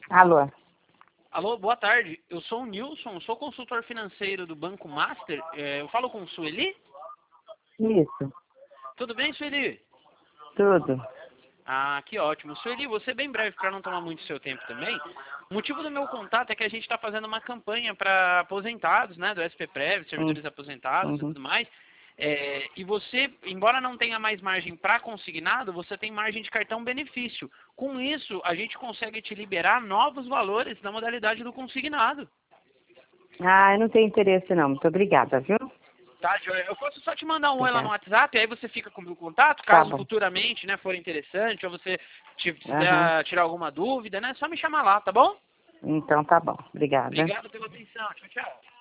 Alô? Alô, boa tarde. Eu sou o Nilson, sou consultor financeiro do Banco Master. Eu falo com Sueli? Isso, Tudo bem, Sueli? tudo. Ah, que ótimo. Sueli, você bem breve para não tomar muito seu tempo também. O motivo do meu contato é que a gente está fazendo uma campanha para aposentados, né, do SPPrev, servidores aposentados e Uhum. tudo mais. E você, embora não tenha mais margem para consignado, você tem margem de cartão benefício. Com isso, a gente consegue te liberar novos valores na modalidade do consignado. Ah, eu não tenho interesse não. Muito obrigada, viu? Tá, Joia? Eu posso só te mandar um oi lá no Obrigada. WhatsApp, aí você fica com o meu contato, Tá caso bom. futuramente, né, for interessante, ou você Aham. tirar alguma dúvida, né, só me chamar lá, tá bom? Então tá bom. Obrigada. Obrigado pela atenção. Tchau, tchau.